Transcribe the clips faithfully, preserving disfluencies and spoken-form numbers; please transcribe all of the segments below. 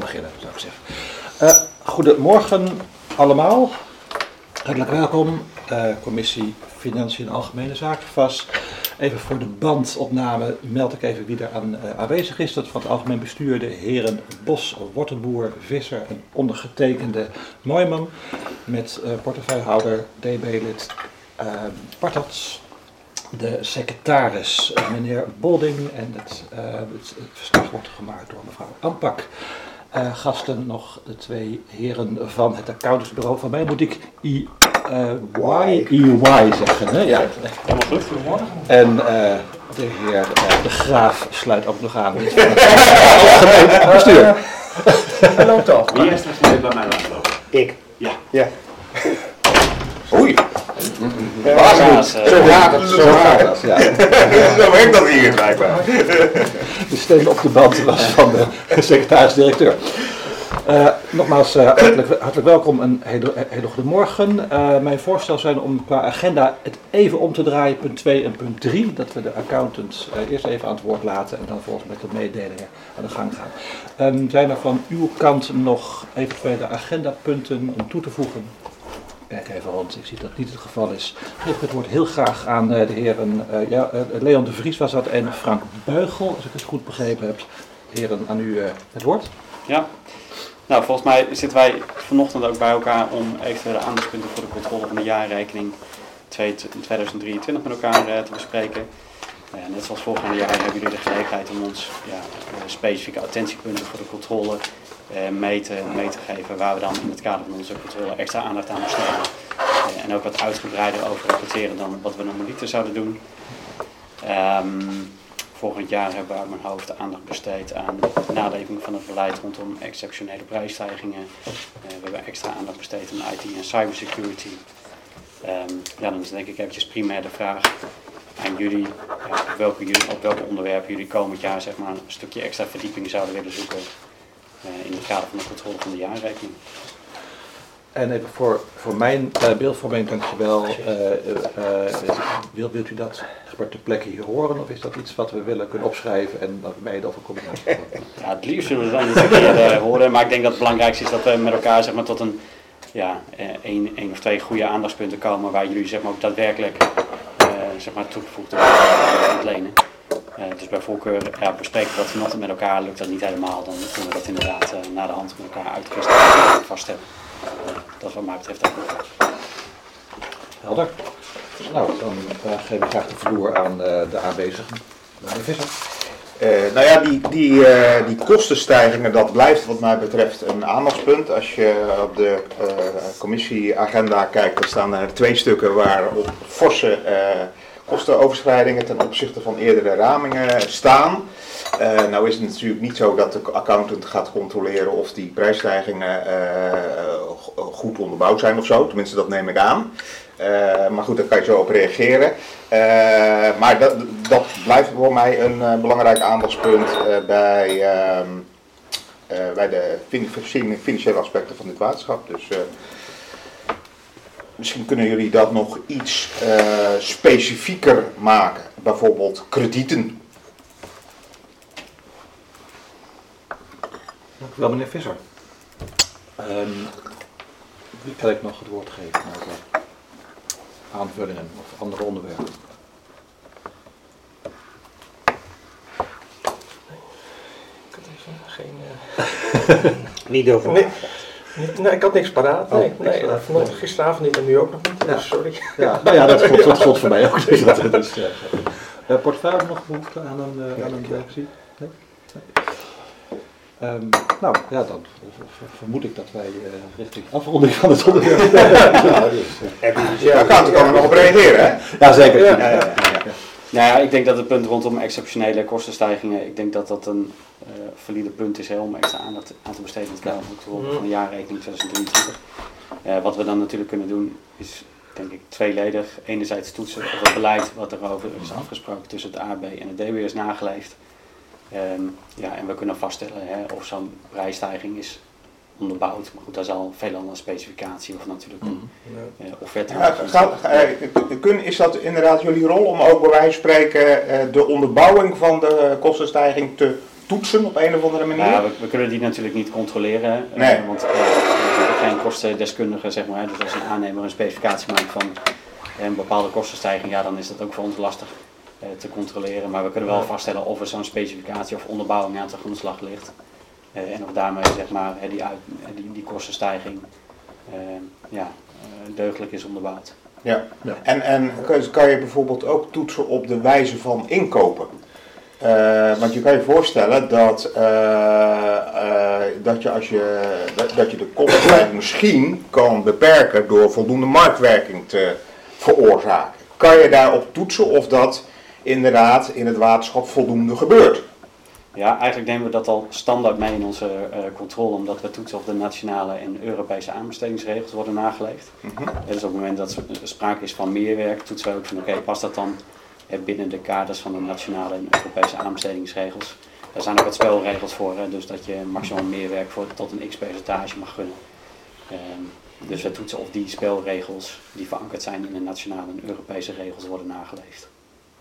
beginnen, zou ik zeggen. Uh, goedemorgen allemaal. Hartelijk welkom. Uh, Commissie Financiën en Algemene Zaken vast. Even voor de bandopname meld ik even wie er aan, uh, aanwezig is. Dat van het algemeen bestuur de heren Bos, Wortenboer, Visser en ondergetekende Mooijman. Met uh, portefeuillehouder D B-lid uh, Bartats. De secretaris, uh, meneer Bolding. En het, uh, het, het verslag wordt gemaakt door mevrouw Ampak. Uh, gasten nog de twee heren van het accountantsbureau. Van mij moet ik I, uh, y, I Y zeggen. Hè? Ja, helemaal goed. Goedemorgen. En uh, de heer uh, De Graaf sluit ook nog aan. Dit van het algemeen bestuur. Hallo toch. Wie is er bij mij langslopen? Ik. Ja. Ja. Oei. Ja, zo gaat het. Zo gaat het. Ja. Zo werkt dat hier blijkbaar. De stem op de band was van de secretaris-directeur. Uh, nogmaals, uh, hartelijk, hartelijk welkom en hele, hele goede morgen. Uh, mijn voorstel zijn om qua agenda het even om te draaien, punt twee en punt drie. Dat we de accountants uh, eerst even aan het woord laten en dan volgens met de mededelingen aan de gang gaan. Um, zijn er van uw kant nog eventuele agendapunten om toe te voegen? Kijk even rond, ik zie dat niet het geval is. Geef ik het woord heel graag aan uh, de heren uh, ja, uh, Leon de Vries was dat en Frank Beugel, als ik het goed begrepen heb. Heren, aan u uh, het woord. Ja, nou volgens mij zitten wij vanochtend ook bij elkaar om eventuele aandachtspunten voor de controle van de jaarrekening tweeduizend drieëntwintig met elkaar uh, te bespreken. Uh, net zoals volgende jaar hebben jullie de gelegenheid om ons ja, uh, specifieke attentiepunten voor de controle uh, mee, te, mee te geven, waar we dan in het kader van onze controle extra aandacht aan besteden. Uh, en ook wat uitgebreider over rapporteren dan wat we normaliter zouden doen. Um, Volgend jaar hebben we uit mijn hoofd aandacht besteed aan de naleving van het beleid rondom exceptionele prijsstijgingen. Uh, we hebben extra aandacht besteed aan I T en cybersecurity. Um, ja, dan is denk ik eventjes primair de vraag aan jullie, uh, op, welke, op welke onderwerpen jullie komend jaar zeg maar, een stukje extra verdieping zouden willen zoeken uh, in het kader van de controle van de jaarrekening. En even voor, voor mijn uh, beeldvorming, dankjewel. Uh, uh, uh, wil, wilt u dat ter plekke hier horen of is dat iets wat we willen kunnen opschrijven en dat we mede over combinatie worden? Ja, het liefst zullen we het dan niet een keer uh, horen, maar ik denk dat het belangrijkste is dat we met elkaar zeg maar, tot een, ja, één, één of twee goede aandachtspunten komen waar jullie zeg maar, ook daadwerkelijk uh, zeg maar, toegevoegde waarde ontlenen. Uh, dus bij voorkeur ja, bespreken we dat vanochtend met elkaar, lukt dat niet helemaal, dan kunnen we dat inderdaad uh, na de hand met elkaar uitkristalliseren en vaststellen. Uh, dat is wat mij betreft ook goed. Helder. Nou, dan uh, geef ik graag de vloer aan uh, de aanwezigen. Meneer Visser. Uh, nou ja, die, die, uh, die kostenstijgingen, dat blijft wat mij betreft een aandachtspunt. Als je op de uh, commissieagenda kijkt, dan staan er twee stukken waar op forse uh, kostenoverschrijdingen ten opzichte van eerdere ramingen staan. Uh, nou is het natuurlijk niet zo dat de accountant gaat controleren of die prijsstijgingen uh, goed onderbouwd zijn of zo. Tenminste, dat neem ik aan. Uh, maar goed, daar kan je zo op reageren. Uh, maar dat, dat blijft voor mij een uh, belangrijk aandachtspunt uh, bij, uh, uh, bij de fin- financiële aspecten van dit waterschap. Dus uh, misschien kunnen jullie dat nog iets uh, specifieker maken. Bijvoorbeeld kredieten. Dank u wel, meneer Visser. Um, wie kan ik nog het woord geven over aanvullingen of andere onderwerpen? Ik had even geen... Uh... Niet over. Nee, niet, nee, ik had niks paraat. Nee, oh, nee, niks nee, gisteravond niet en nu ook nog niet. Ja. Dus sorry. Ja, nou ja, dat gold, dat gold voor mij ook. Dus dat, dus, uh, uh, portefeuille nog behoefte aan een, uh, aan een reactie? Nee? Nee. Um, nou ja, dan vermoed ik dat wij uh, richting afronding van het onderwerp. Ja, dus, ja, kan er nog op reageren, hè? Ja, zeker. Ja, ja, ja, ja. Nou ja, ik denk dat het punt rondom exceptionele kostenstijgingen, ik denk dat dat een uh, valide punt is hè, om extra aandacht aan te besteden in het kader van de jaarrekening tweeduizend drieëntwintig. Uh, wat we dan natuurlijk kunnen doen is, denk ik, tweeledig. Enerzijds toetsen of het beleid wat erover is afgesproken tussen het A B en het D B is nageleefd. Um, ja, en we kunnen vaststellen hè, of zo'n prijsstijging is onderbouwd. Maar goed, daar zal veelal een specificatie of natuurlijk een uh, offerte. Ja, gaat, uh, is dat inderdaad jullie rol om ook bij wijze van spreken uh, de onderbouwing van de kostenstijging te toetsen op een of andere manier? Nou, we, we kunnen die natuurlijk niet controleren, uh, Nee. want uh, we hebben geen kostendeskundige, zeg maar. Dus als een aannemer een specificatie maakt van een bepaalde kostenstijging, ja, dan is dat ook voor ons lastig uh, te controleren. Maar we kunnen wel vaststellen of er zo'n specificatie of onderbouwing aan ten grondslag ligt. Uh, en of daarmee, zeg maar, uh, die, uit, uh, die, die kostenstijging uh, ja, uh, deugdelijk is onderbouwd. Ja. Ja. En, en kan- kan je bijvoorbeeld ook toetsen op de wijze van inkopen? Uh, want je kan je voorstellen dat, uh, uh, dat, je, als je, dat, dat je de kostenstijging misschien kan beperken door voldoende marktwerking te veroorzaken. Kan je daarop toetsen of dat inderdaad in het waterschap voldoende gebeurt? Ja, eigenlijk nemen we dat al standaard mee in onze uh, controle, omdat we toetsen of de nationale en Europese aanbestedingsregels worden nageleefd. Mm-hmm. Dus op het moment dat er sprake is van meerwerk, toetsen we ook van oké, okay, past dat dan eh, binnen de kaders van de nationale en Europese aanbestedingsregels. Daar zijn ook wat spelregels voor, hè, dus dat je maximaal meerwerk voor tot een x-percentage mag gunnen. Um, dus we toetsen of die spelregels die verankerd zijn in de nationale en Europese regels worden nageleefd.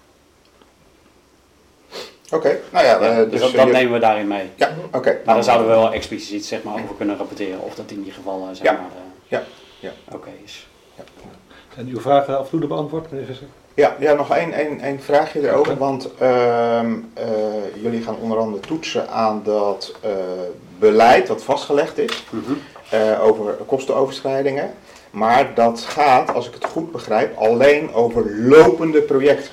Oké, okay. nou ja. Ja, Uh, dus dus dat, dat je... nemen we daarin mee. Ja, oké. Okay. Maar daar zouden we wel expliciet zeg maar, over kunnen rapporteren of dat in die gevallen zeg Ja. maar, uh, Ja. Ja. oké okay is. Ja. Zijn uw vragen afdoende beantwoord, meneer Visser? Ja, ja, nog één, één, één vraagje erover, want uh, uh, jullie gaan onder andere toetsen aan dat uh, beleid dat vastgelegd is Mm-hmm. uh, over kostenoverschrijdingen. Maar dat gaat, als ik het goed begrijp, alleen over lopende projecten.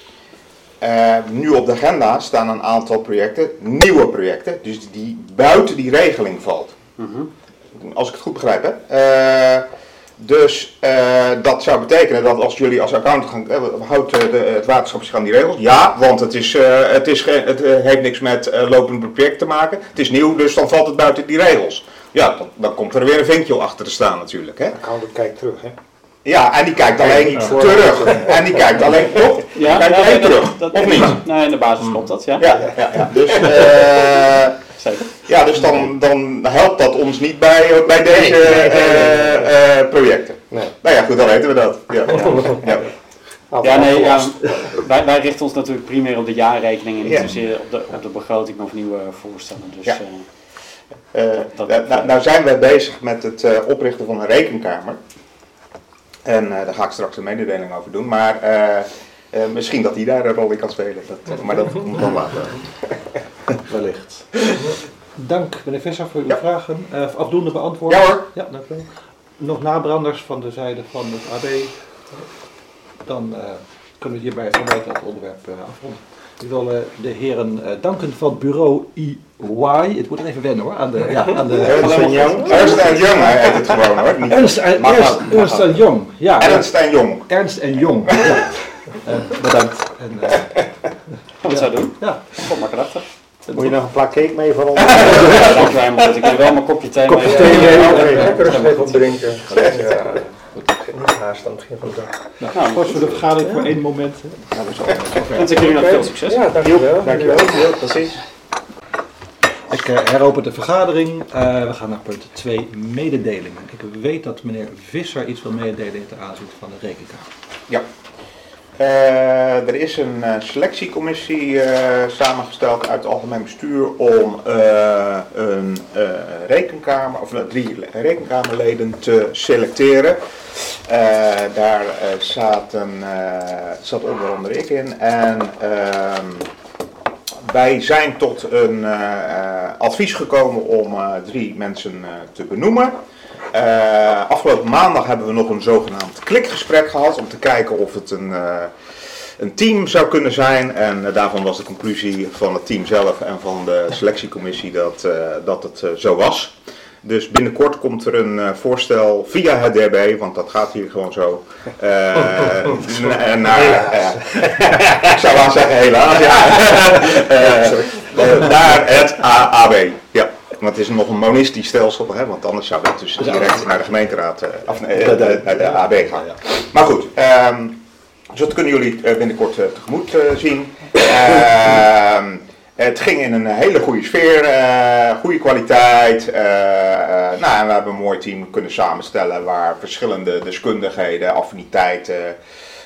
Uh, nu op de agenda staan een aantal projecten, nieuwe projecten, dus die buiten die regeling valt. Mm-hmm. Als ik het goed begrijp, hè. Uh, Dus uh, dat zou betekenen dat als jullie als accountant gaan, eh, houdt uh, de, het waterschap zich aan die regels? Ja, want het, is, uh, het, is ge- het uh, heeft niks met uh, lopend project te maken. Het is nieuw, dus dan valt het buiten die regels. Ja, dan, dan komt er weer een vinkje achter te staan natuurlijk. Hè? De accountant kijkt terug, hè? Ja, en die kijkt alleen niet voor- terug. En die kijkt alleen, toch? Die Ja, kijkt ja, alleen dat- terug, dat- of niet? Nee, in de basis klopt dat, ja. Ja, ja, ja. Dus, uh, Zeker. ja, dus dan, dan helpt dat ons niet bij, bij deze Nee, nee, nee, nee, nee. uh, uh, projecten. Nee. Nou ja, goed, dan weten we dat. Ja. Ja. Ja, nee, ja, wij, wij richten ons natuurlijk primair op de jaarrekening en niet Ja. zozeer op de, op de begroting of nieuwe voorstellen. Dus, Ja. eh, Uh, Dat- nou, nou, nou zijn wij bezig met het uh, oprichten van een rekenkamer. En uh, daar ga ik straks een mededeling over doen. Maar uh, uh, misschien dat die daar een rol in kan spelen. Dat, uh, maar dat komt dan later. Wellicht. Dank meneer Visser voor uw Ja. vragen. Uh, afdoende beantwoord. Ja hoor. Ja, dank u wel. Nog nabranders van de zijde van het A B. Dan uh, kunnen we hierbij vanuit dat onderwerp uh, afronden. Ik wil uh, de heren uh, danken van bureau I Y. Het moet er even wennen hoor. Aan de, ja, aan de, Ernst en Jong. Ernst en Jong hij heet het gewoon hoor. Niet Ernst en, Mag Ernst, ook, mag Ernst en ook. Jong. Ja, Ernst en Jong. Ernst en Jong. Ja. Uh, bedankt. En, uh, gaan we het zo doen? ja. God, maar krachtig. Moet je nog een plak cake mee voor ons? Ja, dank u wel, maar goed, ik wil wel mijn kopje thee Kopje mee. thee mee. Ja, Oké, ja, lekker rustig ja, even op drinken. goed. Ja, niet haast aan het begin van de dag. Nou, Nou, kort voor de vergadering voor één moment. hè. Nou, we zullen het zover. wens ik jullie nog veel succes. Ja, dankjewel. Dankjewel. Ja, precies. Ik uh, heropen de vergadering. Uh, we gaan naar punt twee, mededelingen. Ik weet dat meneer Visser iets wil mededelen ten aanzien van de rekenkamer. Ja. Uh, er is een uh, selectiecommissie uh, samengesteld uit het algemeen bestuur om uh, een uh, rekenkamer, of uh, drie rekenkamerleden te selecteren. Uh, daar uh, zaten, uh, zat onder andere ik in en uh, wij zijn tot een uh, advies gekomen om uh, drie mensen uh, te benoemen. Uh, afgelopen maandag hebben we nog een zogenaamd klikgesprek gehad om te kijken of het een, uh, een team zou kunnen zijn. En uh, daarvan was de conclusie van het team zelf en van de selectiecommissie dat, uh, dat het uh, zo was. Dus binnenkort komt er een uh, voorstel via het D B, want dat gaat hier gewoon zo. Uh, n- naar, uh, ik zou wel zeggen helaas, ja. uh, uh, naar het A B. Ja. Want het is nog een monistisch stelsel, hè, want anders zou dat dus direct naar de gemeenteraad, uh, of nee, uh, naar de A B gaan. Maar goed, um, dus dat kunnen jullie uh, binnenkort uh, tegemoet uh, zien. Uh, het ging in een hele goede sfeer, uh, goede kwaliteit. Uh, uh, nou, en we hebben een mooi team kunnen samenstellen waar verschillende deskundigheden, affiniteiten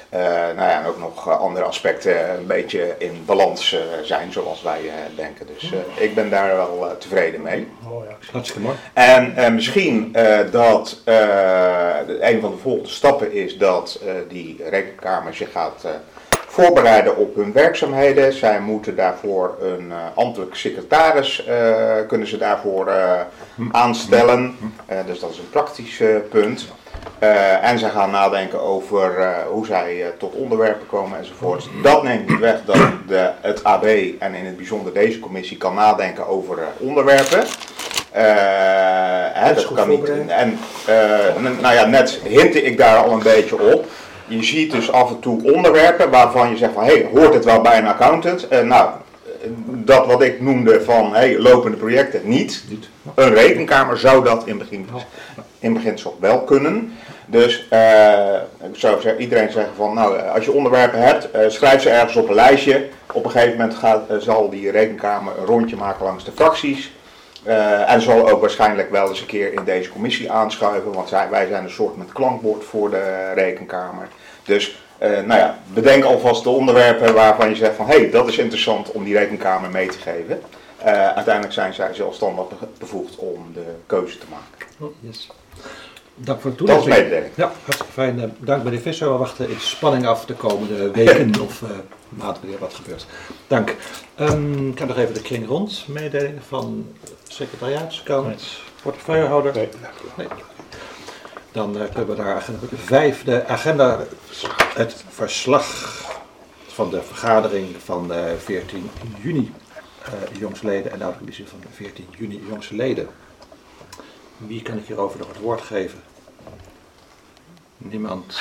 Uh, nou ja, en ook nog uh, andere aspecten een beetje in balans uh, zijn zoals wij uh, denken. Dus uh, ik ben daar wel uh, tevreden mee. Mooi, ja. Hartstikke mooi. En uh, misschien uh, dat uh, een van de volgende stappen is dat uh, die rekenkamer zich gaat uh, voorbereiden op hun werkzaamheden. Zij moeten daarvoor een uh, ambtelijk secretaris uh, kunnen ze daarvoor uh, aanstellen. Uh, dus dat is een praktisch uh, punt. Uh, en zij gaan nadenken over uh, hoe zij uh, tot onderwerpen komen enzovoort. Dat neemt niet weg dat de, het A B en in het bijzonder deze commissie kan nadenken over uh, onderwerpen. Uh, hè, dat kan niet. En uh, nou ja, net hintte ik daar al een beetje op. Je ziet dus af en toe onderwerpen waarvan je zegt van, hé, hey, hoort het wel bij een accountant? Uh, nou, dat wat ik noemde van, hé, hey, lopende projecten niet. Een rekenkamer zou dat in begin, in beginsel wel kunnen. Dus uh, ik zou zeggen, iedereen zeggen van, nou, als je onderwerpen hebt, uh, schrijf ze ergens op een lijstje. Op een gegeven moment gaat, uh, zal die rekenkamer een rondje maken langs de fracties. Uh, en zal ook waarschijnlijk wel eens een keer in deze commissie aanschuiven, want zij, wij zijn een soort met klankbord voor de rekenkamer. Dus uh, nou ja, bedenk alvast de onderwerpen waarvan je zegt van, hé, hey, dat is interessant om die rekenkamer mee te geven. Uh, uiteindelijk zijn zij zelfstandig bevoegd om de keuze te maken. Yes. Dank voor de Dat is toelichting. mededeling. Ja, hartstikke fijn. Uh, dank meneer Visser. We wachten in spanning af de komende weken of uh, maanden wanneer wat gebeurt. Dank. Um, ik ga nog even de kring rond. Mededelingen van secretariaatskant, portefeuillehouder. Nee. Nee. Dan uh, kunnen we daar agenda vijf, de agenda, het verslag van de vergadering van uh, veertien juni uh, jongsleden en de commissie van veertien juni jongsleden. Wie kan ik hierover nog het woord geven? Niemand.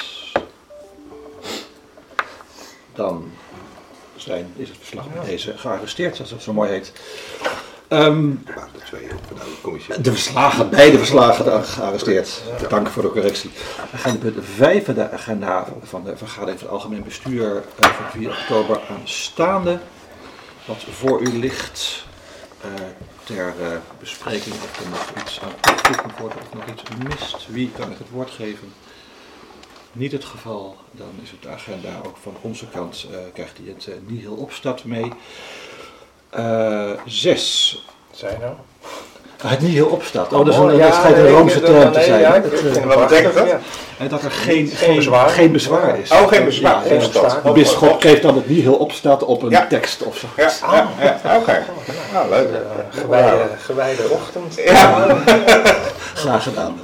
Dan zijn, is het verslag met deze gearresteerd, zoals het zo mooi heet. Um, de twee van de commissie. de verslagen, beide verslagen gearresteerd. Dank voor de correctie. Agenda punt vijf, de agenda van de vergadering van het Algemeen Bestuur uh, van vier oktober aanstaande. Wat voor u ligt. Uh, ter uh, bespreking of er nog iets aan toegevoegd wordt of nog iets mist. Wie kan ik het woord geven? Niet het geval, dan is het de agenda ook van onze kant, uh, krijgt hij het uh, nihil opstart mee. Uh, zes. Zijn nou? Ah, het nihil opstart. Oh, dat is een, Oh, dat ja, schijnt een nee, Roomse dat- term te nee, zijn. ja, Dat, ik uh, vind wat betekent dat? Ja. en dat er geen, Geen geen, bezwaar. geen bezwaar is. Oh, geen bezwaar. Ja, Geen geen bezwaar. De bisschop geeft dan het nihil opstart op een Ja. tekst of zo. Ja, ja, ja, oké. Okay. Nou, leuk. Uh, gewijde, gewijde ochtend. Ja. Graag gedaan.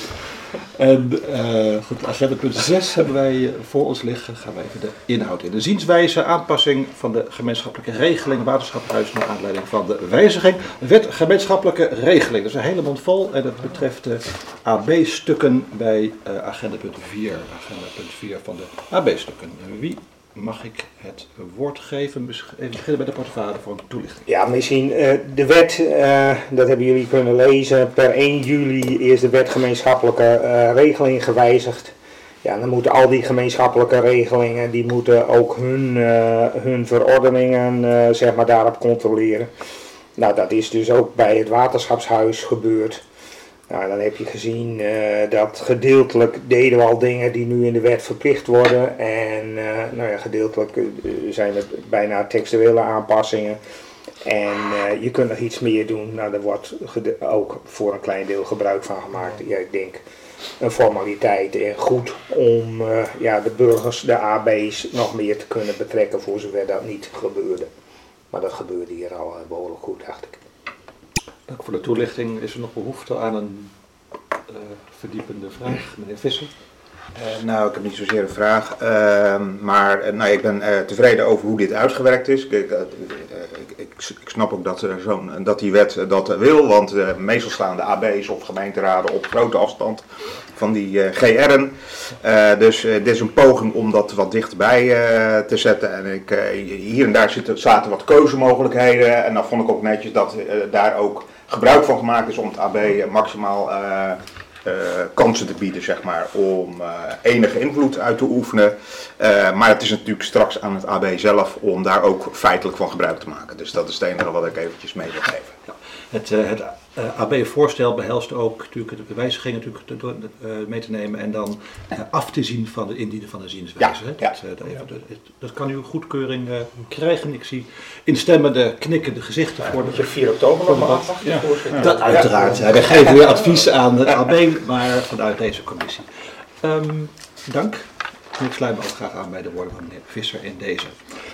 En uh, goed, agenda punt zes hebben wij uh, voor ons liggen. Gaan we even de inhoud in. De zienswijze aanpassing van de gemeenschappelijke regeling Waterschaphuis naar aanleiding van de wijziging. Wet gemeenschappelijke regeling. Dat is een hele mond vol en dat betreft de A B-stukken bij uh, agenda punt vier. Agenda punt vier van de A B-stukken. Wie mag ik het woord geven? Even beginnen bij de portefeuille voor een toelichting. Ja, misschien uh, de wet, uh, dat hebben jullie kunnen lezen. Per één juli is de wet gemeenschappelijke uh, regeling gewijzigd. Ja, dan moeten al die gemeenschappelijke regelingen, die moeten ook hun, uh, hun verordeningen uh, zeg maar daarop controleren. Nou, dat is dus ook bij het waterschapshuis gebeurd. Nou, dan heb je gezien uh, dat gedeeltelijk deden we al dingen die nu in de wet verplicht worden. En uh, nou ja, gedeeltelijk uh, zijn er bijna textuele aanpassingen. En uh, je kunt nog iets meer doen. Nou, daar wordt gede- ook voor een klein deel gebruik van gemaakt. Ja, ik denk een formaliteit en goed om uh, ja, de burgers, de A B's, nog meer te kunnen betrekken voor zover dat niet gebeurde. Maar dat gebeurde hier al uh, behoorlijk goed, dacht ik. Dank voor de toelichting. Is er nog behoefte aan een uh, verdiepende vraag, meneer Visser? Uh, nou, ik heb niet zozeer een vraag, uh, maar uh, nou, ik ben uh, tevreden over hoe dit uitgewerkt is. Ik, uh, uh, ik, ik, ik snap ook dat, uh, zo'n, dat die wet uh, dat uh, wil, want uh, meestal staan de A B's of gemeenteraden op grote afstand van die uh, G R'en. Uh, dus uh, dit is een poging om dat wat dichterbij uh, te zetten. En ik, uh, hier en daar zitten, zaten wat keuzemogelijkheden en dan vond ik ook netjes dat uh, daar ook gebruik van gemaakt is om het A B uh, maximaal uh, uh, kansen te bieden, zeg maar, om uh, enige invloed uit te oefenen. Uh, maar het is natuurlijk straks aan het A B zelf om daar ook feitelijk van gebruik te maken. Dus dat is het enige wat ik eventjes mee wil geven. Ja, het, uh, het Uh, A B-voorstel behelst ook natuurlijk de wijzigingen natuurlijk te, uh, mee te nemen en dan uh, af te zien van de indienen van de zienswijze. Ja, hè? Dat, ja. uh, dat, even, dat, dat kan u goedkeuring uh, krijgen. Ik zie instemmende, knikkende gezichten. Ja, voor moet je vier oktober nog maar afwachten. Ja. Ja. Dat uiteraard. Ja. Wij geven weer advies aan het A B, maar vanuit deze commissie. Um, dank. Ik sluit me ook graag aan bij de woorden van meneer Visser in deze.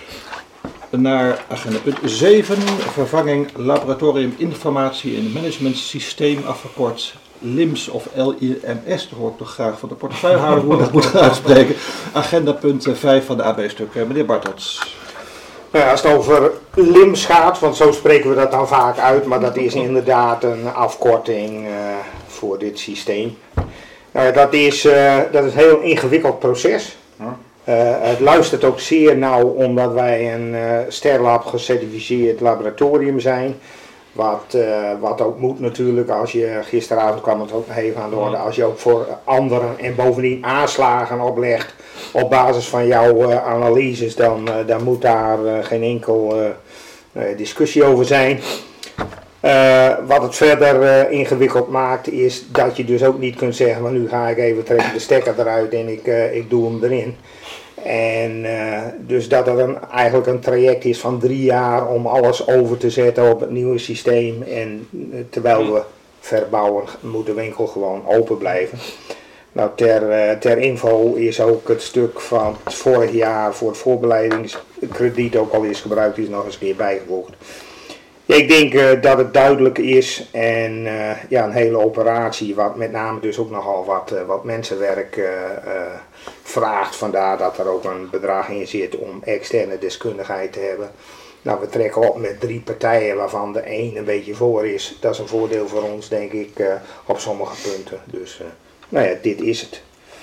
Naar agenda punt zeven, vervanging laboratorium informatie en management systeem, afgekort L I M S of L I M S. Dat hoor ik toch graag van de portefeuillehouder hoe dat moet gaan uitspreken. Agenda punt vijf van de A B-stuk. Meneer Bartels. Nou ja, als het over L I M S gaat, want zo spreken we dat dan vaak uit, maar dat is inderdaad een afkorting uh, voor dit systeem. Uh, dat, is, uh, dat is een heel ingewikkeld proces. Uh, het luistert ook zeer nauw omdat wij een uh, Sterlab gecertificeerd laboratorium zijn. Wat, uh, wat ook moet natuurlijk, als je, gisteravond kwam het ook nog even aan de orde, als je ook voor anderen en bovendien aanslagen oplegt op basis van jouw uh, analyses, dan, uh, dan moet daar uh, geen enkel uh, uh, discussie over zijn. Uh, wat het verder uh, ingewikkeld maakt is dat je dus ook niet kunt zeggen, maar nu ga ik even trekken de stekker eruit en ik, uh, ik doe hem erin. En uh, dus dat er een, eigenlijk een traject is van drie jaar om alles over te zetten op het nieuwe systeem. En uh, terwijl we verbouwen moet de winkel gewoon open blijven. Nou, ter, uh, ter info is ook het stuk van het vorig jaar voor het voorbereidingskrediet, ook al is gebruikt, is nog eens een keer bijgevoegd. Ja, ik denk uh, dat het duidelijk is en uh, ja, een hele operatie wat met name dus ook nogal wat, uh, wat mensenwerk uh, uh, vraagt. Vandaar dat er ook een bedrag in zit om externe deskundigheid te hebben. Nou, we trekken op met drie partijen waarvan de één een beetje voor is. Dat is een voordeel voor ons, denk ik, uh, op sommige punten. Dus uh, nou ja, dit is het.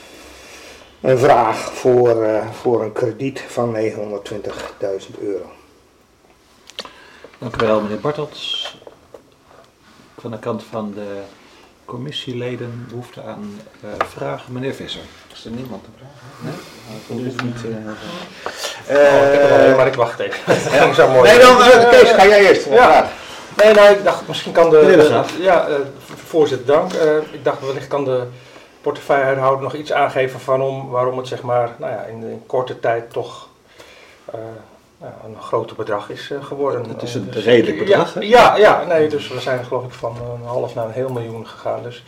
Een vraag voor, uh, voor een krediet van negenhonderdtwintigduizend euro. Dank u wel, meneer Bartels. Van de kant van de commissieleden behoefte aan uh, vragen. Meneer Visser. Is er niemand te vragen? Nee? Dat is niet. Uh, Oh, ik heb er al een, maar ik wacht even. Dat ging zo mooi. Nee, dan uh, Kees, ga jij eerst. Ja. Nee, nou, ik dacht misschien kan de, Meneer de Graaf. ja, uh, voorzitter, dank. Uh, ik dacht wellicht kan de portefeuillehouder nog iets aangeven van om, waarom het zeg maar, nou ja, in, in korte tijd toch uh, nou, een groter bedrag is uh, geworden. Het is een dus, redelijk bedrag, ja, hè? ja, ja, nee, dus we zijn geloof ik van een half naar een heel miljoen gegaan. Dus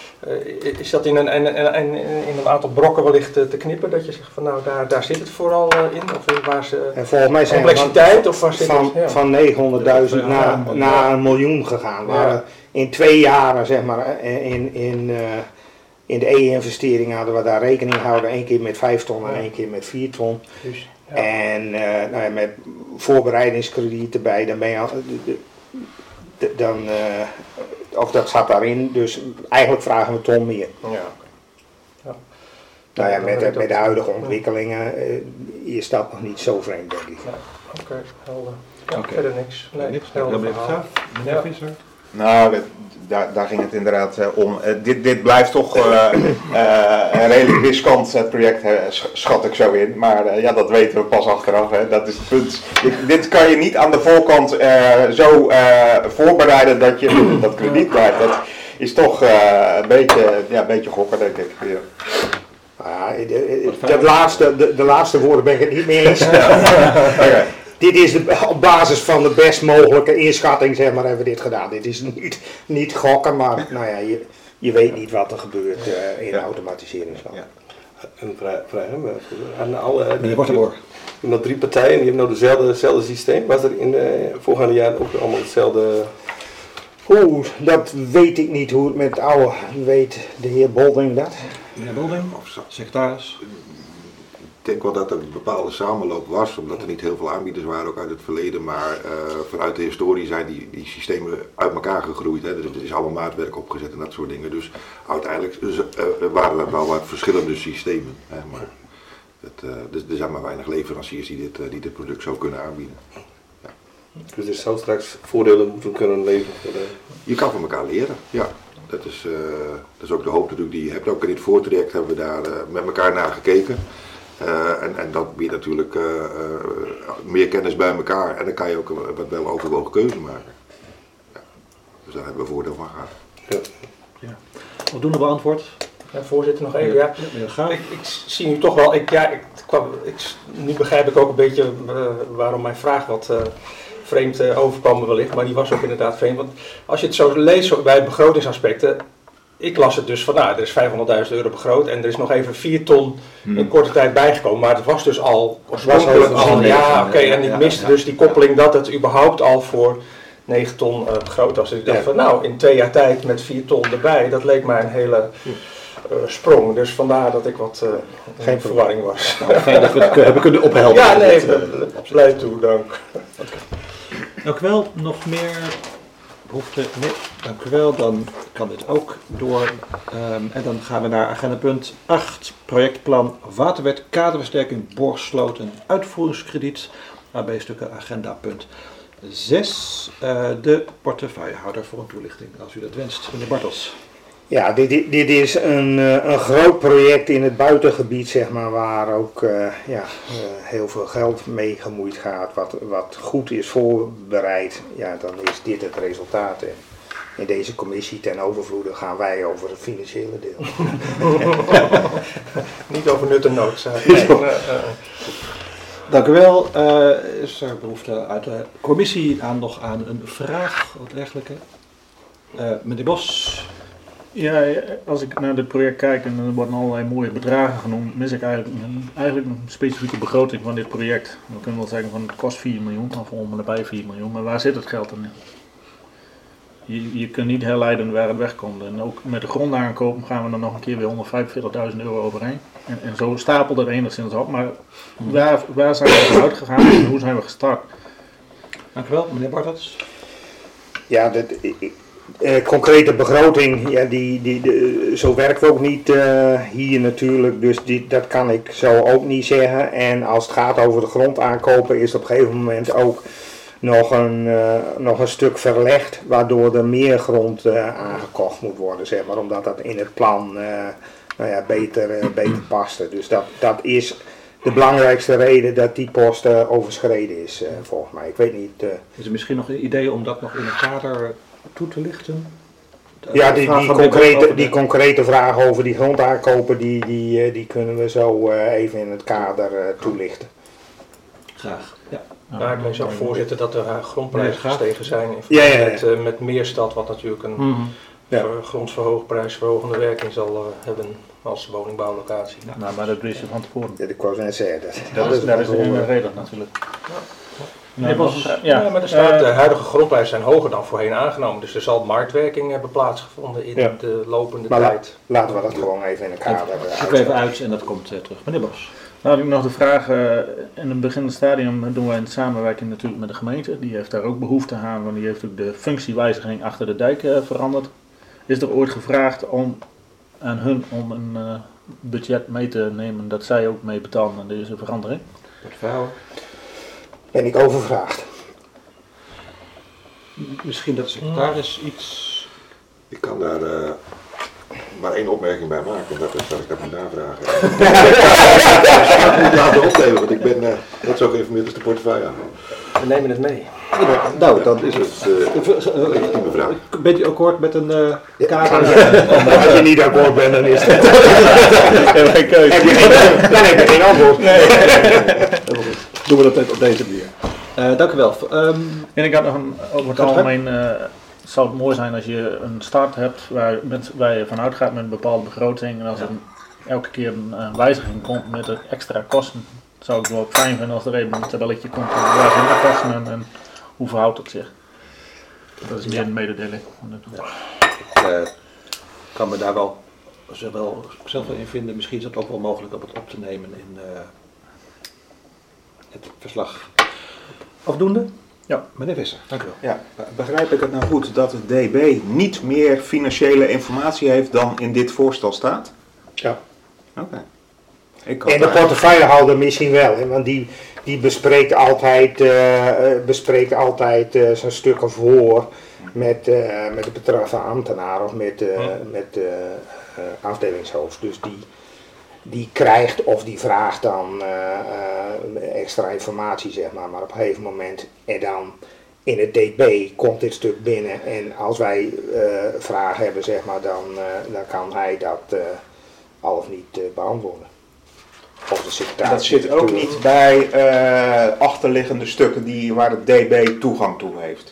uh, is dat in een, in, een, in, in een aantal brokken wellicht te, te knippen, dat je zegt van nou daar, daar zit het vooral uh, in? Of waar ze, En volgens mij zijn complexiteit we of waar zit van, het? Ja. van negenhonderdduizend Ja, naar, ja. naar een miljoen gegaan. We Ja. hadden in twee jaren, zeg maar, in, in, uh, in de E-investering hadden we daar rekening gehouden. Eén keer met vijf ton en één keer met vier ton. Dus, ja. En uh, nou ja, met voorbereidingskrediet erbij, dan ben je al, de, de, de, dan, uh, of dat zat daarin. Dus eigenlijk vragen we ton meer. Ja, okay. Ja. Nou ja, Dan met, weet de, ik met de dat. huidige ontwikkelingen uh, is dat nog niet zo vreemd, denk ik. Ja, Oké, okay, helder. Ja, Oké. verder niks. Nee, Niks. helder Ja, meneer de verhaal. Graaf. Meneer Ja. Visser. Nou, dat- daar, daar ging het inderdaad uh, om. Uh, dit, dit blijft toch uh, uh, een redelijk riskant uh, project, uh, schat ik zo in. Maar uh, ja, dat weten we pas achteraf. Hè. Dat is het punt. Dit, dit kan je niet aan de voorkant uh, zo uh, voorbereiden dat je dat krediet krijgt. Dat is toch uh, een, beetje, ja, een beetje gokken, denk ik. Ja. Ah, de, de, de, laatste, de, de laatste woorden ben ik het niet mee eens. Okay. Dit is de, op basis van de best mogelijke inschatting, zeg maar, hebben we dit gedaan. Dit is niet, niet gokken, maar nou ja, je, je weet niet wat er gebeurt uh, in Ja. de automatiseringsland. Ja. Een vraag, vraag hè, aan alle, Meneer Wortelboer. je hebt nog drie partijen, die hebben nou dezelfde, dezelfde systeem. Was er in de voorgaande jaren ook allemaal hetzelfde? Oeh, dat weet ik niet hoe het met het oude, weet de heer Bolding dat? Meneer Bolding, secretaris. Ik denk wel dat er een bepaalde samenloop was, omdat er niet heel veel aanbieders waren, ook uit het verleden. Maar uh, vanuit de historie zijn die, die systemen uit elkaar gegroeid. Hè. Dus er is allemaal maatwerk opgezet en dat soort dingen. Dus uiteindelijk dus, uh, waren er wel wat verschillende systemen. Hè. Maar het, uh, dus er zijn maar weinig leveranciers die dit, uh, die dit product zo kunnen aanbieden. Dus er zou straks voordelen moeten kunnen leveren voor de... Je kan van elkaar leren, ja. Dat is, uh, dat is ook de hoop natuurlijk die je hebt. Ook in dit voortraject hebben we daar uh, met elkaar naar gekeken. Uh, en, en dat biedt natuurlijk uh, uh, meer kennis bij elkaar en dan kan je ook een wat wel overwogen keuze maken. Ja. Dus daar hebben we voordeel van gehad. Ja. Voldoende beantwoord. Ja, voorzitter, nog even. Ja. Ja, Ik, ik zie nu toch wel, ik, ja, ik, kwam, ik, nu begrijp ik ook een beetje uh, waarom mijn vraag wat uh, vreemd uh, overkwam wellicht, maar die was ook inderdaad vreemd. Want als je het zo leest zo, bij begrotingsaspecten, ik las het dus van, nou, er is vijfhonderdduizend euro begroot en er is nog even vier ton hmm. in korte tijd bijgekomen, maar het was dus al oorspronkelijk al, al ja, oké, okay, en ik miste ja, dus die koppeling dat het überhaupt al voor negen ton uh, begroot was. Dus ik dacht ja. van, nou, in twee jaar tijd met vier ton erbij, dat leek mij een hele uh, sprong. Dus vandaar dat ik wat uh, geen verwarring was. Nou, fijn dat we het hebben kunnen ophelpen. Ja, nee, blij toe, dank. Okay. Dank u wel. Nog meer behoefte? Nee, dank u wel. Dan kan dit ook door. Um, en dan gaan we naar agendapunt acht. Projectplan Waterwet kaderversterking Borgsloten uitvoeringskrediet. A B stukken agenda punt zes. Uh, de portefeuillehouder voor een toelichting, als u dat wenst. Meneer Bartels. Ja, dit, dit is een, een groot project in het buitengebied, zeg maar, waar ook uh, ja, uh, heel veel geld mee gemoeid gaat, wat, wat goed is voorbereid. Ja, dan is dit het resultaat. En in deze commissie ten overvloede gaan wij over het financiële deel. Niet over nut en noodzaak. Nee. uh, uh. Dank u wel. Uh, is er behoefte uit de commissie aan nog aan een vraag of dergelijke? Uh, meneer Bos. Ja, als ik naar dit project kijk en er worden allerlei mooie bedragen genoemd, mis ik eigenlijk een, eigenlijk een specifieke begroting van dit project. We kunnen wel zeggen van het kost vier miljoen, of om en nabij vier miljoen, maar waar zit het geld dan in? Je, je kunt niet herleiden waar het wegkomt. En ook met de grondaankoop gaan we er nog een keer weer honderdvijfenveertigduizend euro overheen. En, en zo stapelt het enigszins op. Maar waar, waar zijn we vanuit gegaan en hoe zijn we gestart? Dank u wel, meneer Bartels. Ja, dat, uh, concrete begroting, ja, die, die, de, zo werkt het ook niet uh, hier natuurlijk. Dus die, dat kan ik zo ook niet zeggen. En als het gaat over de grondaankopen is het op een gegeven moment ook nog een, uh, nog een stuk verlegd, waardoor er meer grond uh, aangekocht moet worden, zeg maar, omdat dat in het plan uh, nou ja, beter, uh, beter paste. Dus dat, dat is de belangrijkste reden dat die post uh, overschreden is, uh, volgens mij. Ik weet niet. Uh, is er misschien nog een idee om dat nog in het kader toe te lichten? De ja, die, die, concrete, die concrete vraag over die grondaankopen, die, die, uh, die kunnen we zo uh, even in het kader uh, toelichten. Graag, ja. Ja, ik lees ook, voorzitter, dat de grondprijzen nee, gestegen zijn in ja, ja, ja. met, uh, met Meerstad, wat natuurlijk een mm-hmm. ja. grondverhoogprijsverhogende werking zal uh, hebben als woningbouwlocatie. Ja. Nou, maar dat wist je van tevoren. Ja, ik wou net zeggen. Dat, dat, dat is, dat is een reden natuurlijk. Ja. Nee, was, ja. ja, maar er staat, de huidige grondprijzen zijn hoger dan voorheen aangenomen, dus er zal marktwerking hebben plaatsgevonden in ja. de lopende maar tijd. La, laten we dat gewoon even in elkaar hebben. Zoek even uit en dat komt uh, terug. Meneer Bos. Nou had ik nog de vraag, uh, in het beginnende stadium doen wij in samenwerking natuurlijk met de gemeente. Die heeft daar ook behoefte aan, want die heeft ook de functiewijziging achter de dijk uh, veranderd. Is er ooit gevraagd om aan hun om een uh, budget mee te nemen dat zij ook mee betalen aan deze verandering? Portefeuille. Ben ik overvraagd. Misschien dat de secretaris iets... Ik kan daar uh, maar één opmerking bij maken, en dat is dat ik dat moet navragen. Ik ga het niet laten opnemen, want ik ben uh, net zo geïnformeerd als de portefeuille. We nemen het mee. Nou, dan is het een uh, legitieme vraag. Bent u akkoord met een uh, kader? Ja, als je niet akkoord bent, dan is het... Heb je geen keuze. Heb je geen, dan heb je geen antwoord. Nee. Doen we dat op deze manier. Uh, dank u wel. Um, en ik had nog een, over het algemeen uh, zou het mooi zijn als je een start hebt waar, met, waar je vanuit gaat met een bepaalde begroting. En als ja. er elke keer een uh, wijziging komt met de extra kosten, zou ik het wel fijn vinden als er even een tabelletje komt van waar zijn de kosten en, en hoe verhoudt het zich. Dat is meer een mededeling. Ja. Ik uh, kan me daar wel zowel zelf wel in vinden. Misschien is het ook wel mogelijk om het op te nemen in uh, het verslag. Afdoende? Ja. Meneer Visser, dank u wel. Ja, begrijp ik het nou goed dat het D B niet meer financiële informatie heeft dan in dit voorstel staat? Ja. Oké. Okay. En de portefeuillehouder misschien wel, hè, want die, die bespreekt altijd, uh, bespreekt altijd uh, zijn stukken voor met, uh, met de betreffende ambtenaar of met, uh, ja. met de uh, uh, afdelingshoofd. Dus die, die krijgt of die vraagt dan uh, uh, extra informatie, zeg maar. Maar op een gegeven moment er dan in het D B komt dit stuk binnen en als wij uh, vragen hebben, zeg maar, dan, uh, dan kan hij dat uh, al of niet uh, beantwoorden. Of de secretaris. Dat zit ook niet bij uh, achterliggende stukken die, waar het D B toegang toe heeft.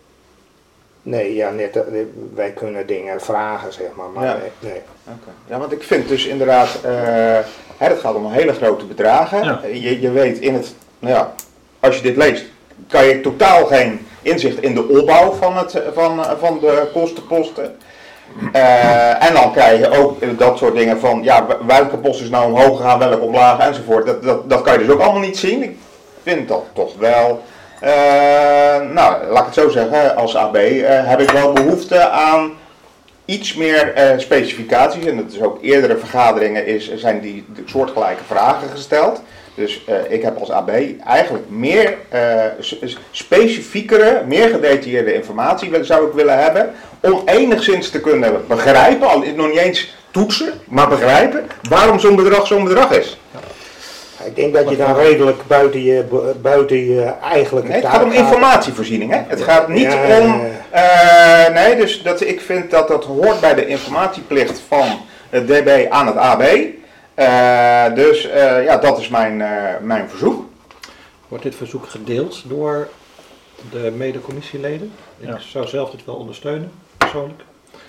Nee, ja, net, uh, wij kunnen dingen vragen, zeg maar, maar ja. nee. nee. Okay. Ja, want ik vind dus inderdaad, uh, hè, het gaat om hele grote bedragen. Ja. Je, je weet in het, nou ja, als je dit leest, kan je totaal geen inzicht in de opbouw van, het, van, van de kostenposten. Uh, en dan krijg je ook dat soort dingen van, ja, welke post is nou omhoog gegaan, welke omlaag enzovoort. Dat, dat, dat kan je dus ook allemaal niet zien. Ik vind dat toch wel, uh, nou, laat ik het zo zeggen, als A B uh, heb ik wel behoefte aan iets meer uh, specificaties. En dat is ook eerdere vergaderingen is, zijn die soortgelijke vragen gesteld. Dus uh, ik heb als A B eigenlijk meer uh, specifiekere, meer gedetailleerde informatie zou ik willen hebben. Om enigszins te kunnen begrijpen, al nog niet eens toetsen, maar begrijpen waarom zo'n bedrag zo'n bedrag is. Ik denk dat je dan redelijk buiten je, buiten je eigenlijke nee, taak het gaat om informatievoorziening. Hè? Het gaat niet ja, om... Uh, nee, dus dat, ik vind dat dat hoort bij de informatieplicht van het D B aan het A B. Uh, dus uh, ja, dat is mijn, uh, mijn verzoek. Wordt dit verzoek gedeeld door de mede-commissieleden? Ik ja. zou zelf dit wel ondersteunen, persoonlijk.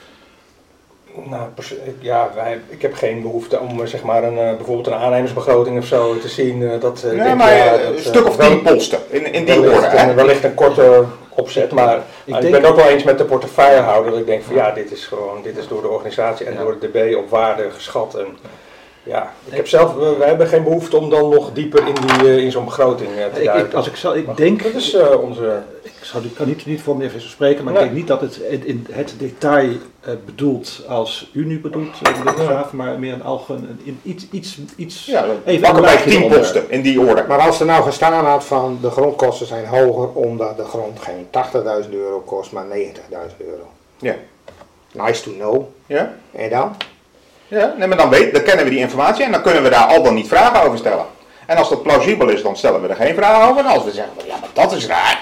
Nou, ja, wij, ik heb geen behoefte om zeg maar een, bijvoorbeeld een aannemersbegroting of zo te zien. Dat, nee, denk, maar ja, een dat, stuk of tien posten in, in die wellicht, orde. Hè? Wellicht een korte opzet, maar ik, ik, ik ben ook wel eens met de portefeuillehouder. Dat ik denk van ja, dit is gewoon, dit is door de organisatie en ja. door de D B op waarde geschat. En, ja, ik heb zelf, wij hebben geen behoefte om dan nog dieper in, die, in zo'n begroting te duiken. Ik, als ik, zal, ik denk, dat is uh, onze... Ik zal, kan niet, niet voor meneer Visser spreken, maar nee. ik denk niet dat het in het detail uh, bedoelt als u nu bedoelt, uh, de graaf, maar meer een algemeen, in iets, iets, iets ja, even pakken bij tien posten in die orde. Maar als er nou gestaan had van de grondkosten zijn hoger omdat de grond geen tachtigduizend euro kost, maar negentigduizend euro. Ja. Nice to know. Ja. En dan? Ja, nee, maar dan, weet, dan kennen we die informatie en dan kunnen we daar al dan niet vragen over stellen. En als dat plausibel is, dan stellen we er geen vragen over. En als we zeggen, ja, maar dat is raar,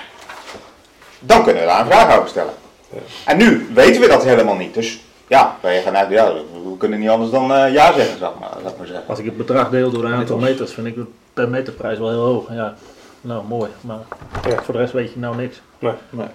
dan kunnen we daar een vraag over stellen. Ja. En nu weten we dat helemaal niet. Dus ja, wij gaan uit, ja, we kunnen niet anders dan uh, ja zeggen, zeg maar, zeg maar zeggen. Als ik het bedrag deel door een aantal meters, vind ik de per meterprijs wel heel hoog. Ja, nou mooi, maar ja. voor de rest weet je nou niks. Nee. Nee.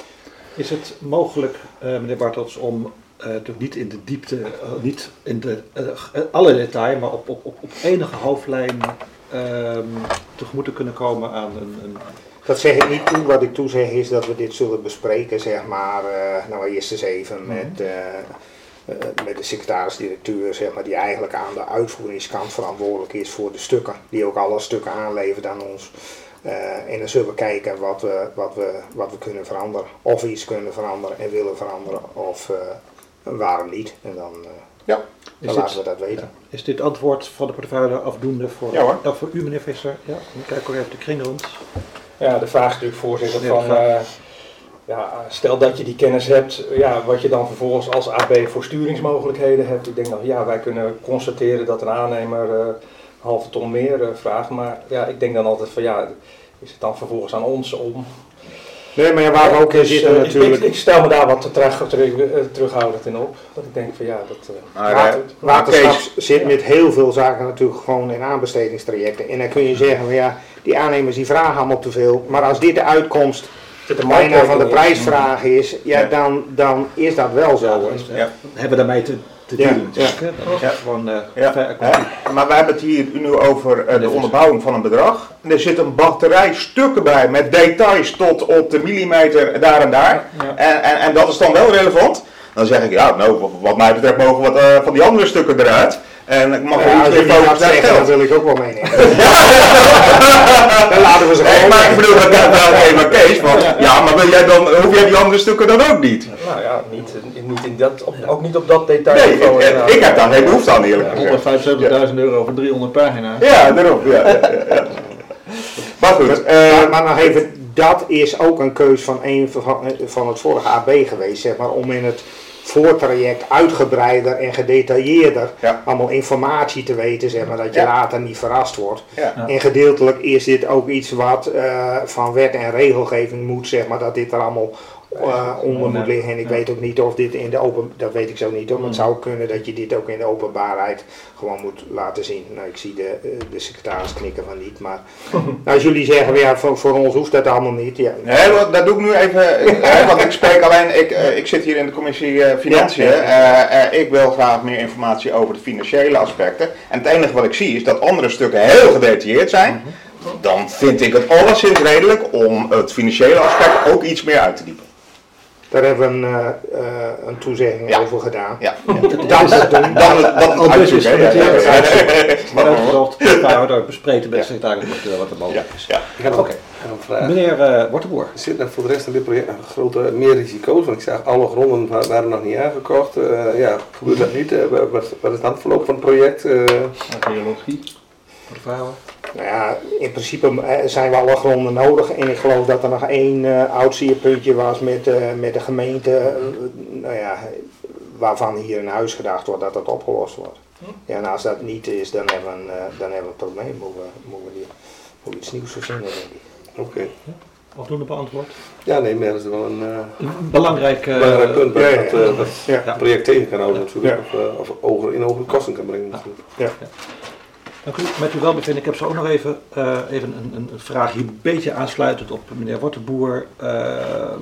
Is het mogelijk, uh, meneer Bartels, om uh, toch niet in de diepte, uh, niet in de uh, alle detail, maar op, op, op, op enige hoofdlijn uh, tegemoet te kunnen komen aan een, een... Dat zeg ik niet toe. Wat ik toe zeg is dat we dit zullen bespreken, zeg maar, uh, nou eerst eens even mm-hmm. met, uh, uh, met de secretaris-directeur, zeg maar, die eigenlijk aan de uitvoeringskant verantwoordelijk is voor de stukken, die ook alle stukken aanlevert aan ons. Uh, en dan zullen we kijken wat we, wat, we, wat we kunnen veranderen, of we iets kunnen veranderen en willen veranderen, of uh, waarom niet. En dan, uh, ja. dan laten we dat weten. Ja. Is dit antwoord van de portefeuille afdoende voor, ja, uh, voor u, meneer Visser? Ja, dan kijk ik ook even de kring rond. Ja, de vraag is natuurlijk, voorzitter, van uh, ja, stel dat je die kennis hebt, ja, wat je dan vervolgens als A B voor sturingsmogelijkheden hebt. Ik denk dat ja, wij kunnen constateren dat een aannemer uh, een halve ton meer uh, vraagt, maar ja, ik denk dan altijd van ja, is het dan vervolgens aan ons om... Nee, maar ja, waar we ook in zitten uh, natuurlijk... Ik, ik stel me daar wat te terug, terug, uh, terughoudend in op, dat ik denk van ja, dat... Uh, maar, water, waterschap zit met heel veel zaken natuurlijk gewoon in aanbestedingstrajecten. En dan kun je zeggen van ja, die aannemers die vragen allemaal te veel, maar als dit de uitkomst bijna van de prijsvraag is, ja, dan, dan is dat wel zo. Ja, is, ja. Hebben we daarmee te, te dealen. Ja. Ja. Dat is ja. gewoon, uh, ja. Ja. Maar we hebben het hier nu over uh, de onderbouwing van een bedrag. En er zit een batterij stukken bij met details tot op de millimeter daar en daar. Ja. En, en, en dat is dan wel relevant. Dan zeg ik, ja, nou, wat, wat mij betreft mogen wat uh, van die andere stukken eruit. En ik mag ja, wel iets meer focus naar zeggen, dat wil ik ook wel meenemen. Dan laten we ze gewoon. Nee, maar ik bedoel, dat gaat wel even Kees. Want, ja. ja, maar wil jij dan, hoef jij die andere stukken dan ook niet? Nou ja, niet, niet in dat, op, ook niet op dat detail. Nee, ik, ik, ik heb daar geen behoefte aan, eerlijk gezegd. honderdvijfenzeventigduizend euro voor driehonderd pagina's. Ja, daarom. Ja, ja, ja. Maar goed. Uh, maar, maar nog even, dat is ook een keus van, een, van, van het vorige A B geweest, zeg maar, om in het voortraject uitgebreider en gedetailleerder Ja. allemaal informatie te weten, zeg maar, dat je Ja. later niet verrast wordt. Ja. Ja. En gedeeltelijk is dit ook iets wat uh, van wet en regelgeving moet, zeg maar, dat dit er allemaal uh, onder moet liggen. En ik Ja. weet ook niet of dit in de open, dat weet ik zo niet hoor, maar het zou kunnen dat je dit ook in de openbaarheid gewoon moet laten zien. Nou, ik zie de, uh, de secretaris knikken van niet, maar nou, als jullie zeggen, ja, voor, voor ons hoeft dat allemaal niet. Ja. Nee, dat, dat doe ik nu even, hè, want ik spreek alleen, ik, uh, ik zit hier in de commissie uh, Financiën. Ja. Uh, uh, ik wil graag meer informatie over de financiële aspecten. En het enige wat ik zie is dat andere stukken heel gedetailleerd zijn. Dan vind ik het alleszins redelijk om het financiële aspect ook iets meer uit te diepen. Daar hebben we een, uh, uh, een toezegging Ja. over gedaan. Ja. Dat is het doen. Dan het dan het Al dus is uitzoeken, hè. het Ja, ja, ja. maar uitgezocht, nou, daar bespreken met de Ja. secretaris wat, uh, wat er mogelijk is. Ja. Ik heb nog Oké. een vraag. Meneer uh, Wortenboer. Zit er voor de rest van dit project nog grote meer risico's? Want ik zag alle gronden wa- waren nog niet aangekocht. Uh, ja, gebeurt dat niet? Uh, wat, wat is dan het verloop van het project? Uh, Geologie. Voor de vrouwen. Nou ja, in principe eh, zijn we alle gronden nodig en ik geloof dat er nog één uh, oud-sierpuntje was met, uh, met de gemeente, uh, nou ja, waarvan hier in huis gedacht wordt dat dat opgelost wordt. Ja, en als dat niet is, dan hebben we een, uh, dan hebben we een probleem. Moeten we, moeten we, die, moeten we iets nieuws verzinnen, denk ik. Oké. Afdoende beantwoord. Ja, nee, maar dat is wel een uh, Belangrijk, uh, belangrijk punt wat ja, ja. dat, uh, dat Ja. het project tegen kan houden natuurlijk. Ja. Of, uh, of ogen, in ogen kosten kan brengen natuurlijk. Ja. Dank u. Met uw welbevinden, ik heb zo ook nog even, uh, even een, een, een vraag hier een beetje aansluitend op meneer Wortenboer. Uh,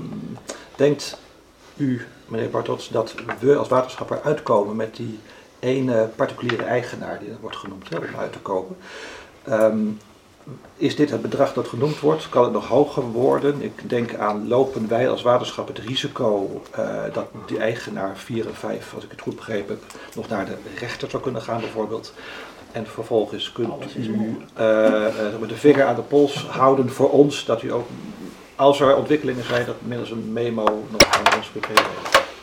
denkt u, meneer Bartels, dat we als waterschap eruit komen met die ene particuliere eigenaar die er wordt genoemd, hè, om uit te komen? Um, is dit het bedrag dat genoemd wordt? Kan het nog hoger worden? Ik denk aan, lopen wij als waterschap het risico uh, dat die eigenaar vier en vijf, als ik het goed begrepen heb, nog naar de rechter zou kunnen gaan bijvoorbeeld? En vervolgens kunt u uh, uh, de vinger aan de pols houden voor ons, dat u ook, als er ontwikkelingen zijn, dat middels een memo nog aan ons kunt geven.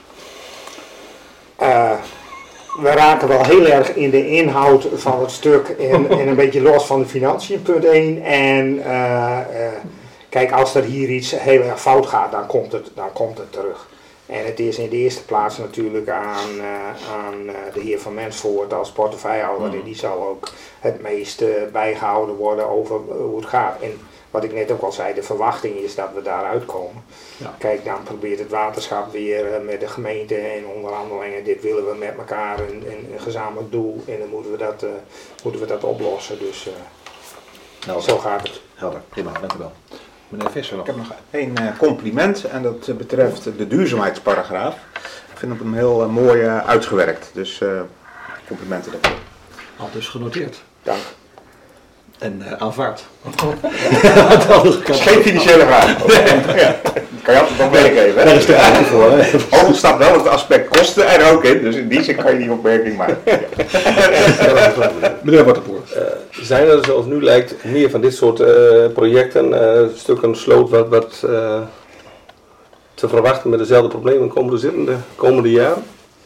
Uh, we raken wel heel erg in de inhoud van het stuk en, en een beetje los van de financiën, punt één. En uh, uh, kijk, als er hier iets heel erg fout gaat, dan komt het, dan komt het terug. En het is in de eerste plaats natuurlijk aan, uh, aan uh, de heer Van Mensvoort als portefeuillehouder. En die zal ook het meest uh, bijgehouden worden over uh, hoe het gaat. En wat ik net ook al zei, de verwachting is dat we daaruit komen. Ja. Kijk, dan probeert het waterschap weer uh, met de gemeente en onderhandelingen. Dit willen we met elkaar, een, een, een gezamenlijk doel. En dan moeten we dat, uh, moeten we dat oplossen. Dus uh, Nou, zo gaat het. helder, prima, dank u wel. Meneer Visser nog. Ik heb nog één uh, compliment en dat uh, betreft de duurzaamheidsparagraaf. Ik vind hem heel uh, mooi uh, uitgewerkt, dus uh, complimenten daarvoor. Al dus genoteerd. Dank. En uh, aanvaard. Dat is geen financiële vraag. Nee. Ja, dat kan je altijd nog meegeven. Daar is de ruimte voor. Hè? Overigens staat wel het aspect kosten er ook in, dus in die zin kan je die opmerking maken. Meneer Wortenboer. Uh, zijn er, zoals nu lijkt, meer van dit soort uh, projecten, uh, stukken sloot wat, wat uh, te verwachten met dezelfde problemen komende, zitten, komende jaren?